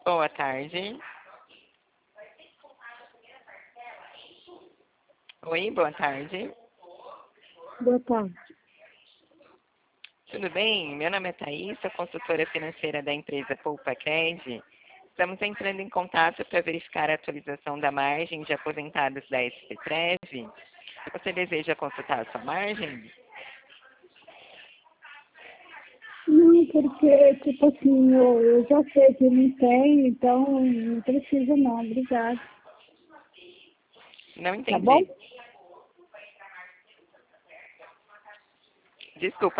Boa tarde. Oi, boa tarde. Boa tarde. Tudo bem? Meu nome é Thaís, sou consultora financeira da empresa Poupa Cred. Estamos entrando em contato para verificar a atualização da margem de aposentados da SPTrev. Você deseja consultar a sua margem? Não, porque, tipo assim, eu já sei que não tem, então não precisa não, obrigada. Não Tá bom? entendi. Desculpa.